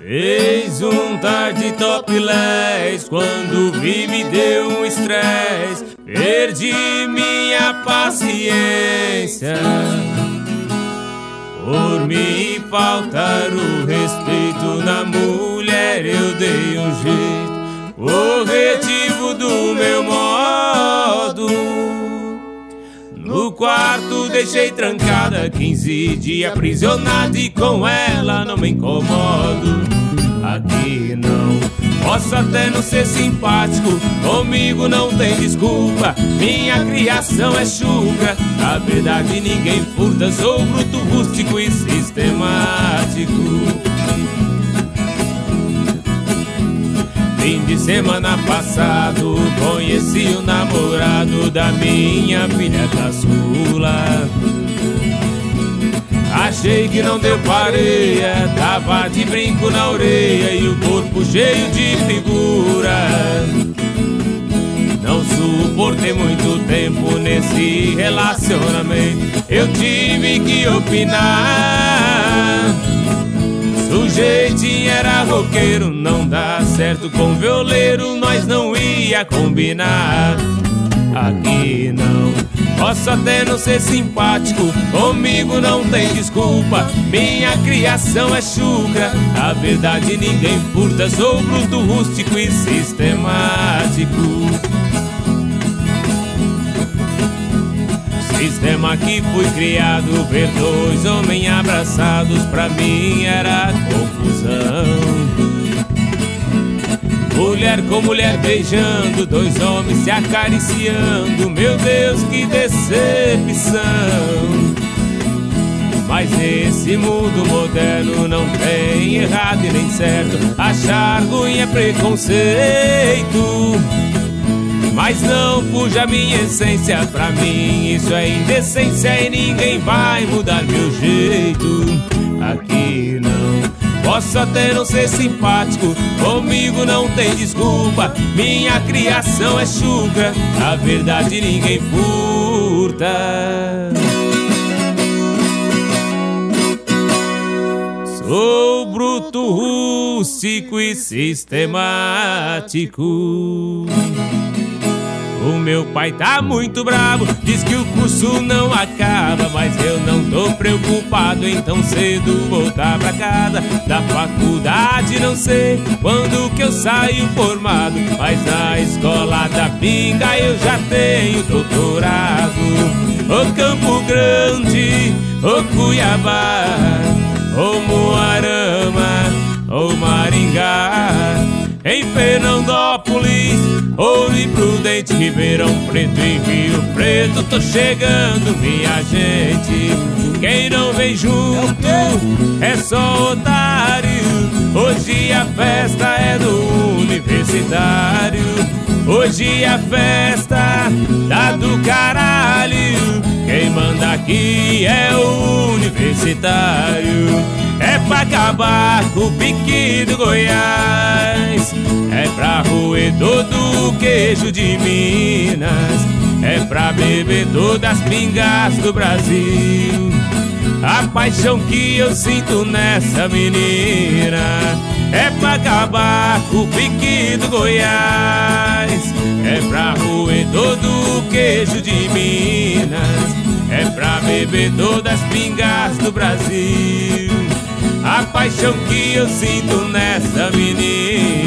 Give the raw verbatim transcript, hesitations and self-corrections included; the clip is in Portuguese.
Fez um tarde topless, quando vi me deu um estresse, perdi minha paciência. Por me faltar o respeito na mulher, eu dei um jeito corretivo do meu modo. No quarto deixei trancada, quinze dias aprisionado, e com ela não me incomodo. Aqui não, posso até não ser simpático, comigo não tem desculpa, minha criação é chucra. A verdade ninguém furta, sou bruto, rústico e sistemático. Fim de semana passado, conheci o namorado da minha filha caçula. Achei que não deu pareia, tava de brinco na orelha e o corpo cheio de figura. Não suportei muito tempo nesse relacionamento, eu tive que opinar. Sujeitinho era roqueiro, não dá certo com violeiro, nós não ia combinar. Aqui não, posso até não ser simpático, comigo não tem desculpa, minha criação é chucra. A verdade ninguém furta, sou bruto, rústico e sistemático. Sistema que fui criado, ver dois homens abraçados, pra mim era confusão. Mulher com mulher beijando, dois homens se acariciando, meu Deus, que decepção. Mas nesse mundo moderno não tem errado e nem certo, achar ruim é preconceito. Mas não fuja minha essência, pra mim isso é indecência e ninguém vai mudar meu jeito. Aqui não, posso até não ser simpático, comigo não tem desculpa, minha criação é chucra, a verdade ninguém furta. Sou bruto, rústico e sistemático. O meu pai tá muito bravo, diz que o curso não acaba, mas eu não tô preocupado em tão cedo voltar pra casa. Da faculdade não sei quando que eu saio formado, mas na escola da pinga eu já tenho doutorado. Ô Campo Grande, ô Cuiabá, ô Moarama, ô Maringá, em Fernandópolis, Ouro e Prudente, Ribeirão Preto e Rio Preto, tô chegando, minha gente. Quem não vem junto é só otário. Hoje a festa é do universitário, hoje a festa tá do caralho. Quem manda aqui é o universitário. É pra acabar com o pique do Goiás, é pra roer todo o queijo de Minas, é pra beber todas as pingas do Brasil. A paixão que eu sinto nessa menina é pra acabar com o pique do Goiás, é pra roer todo o queijo de Minas, é pra beber todas as pingas do Brasil. A paixão que eu sinto nessa menina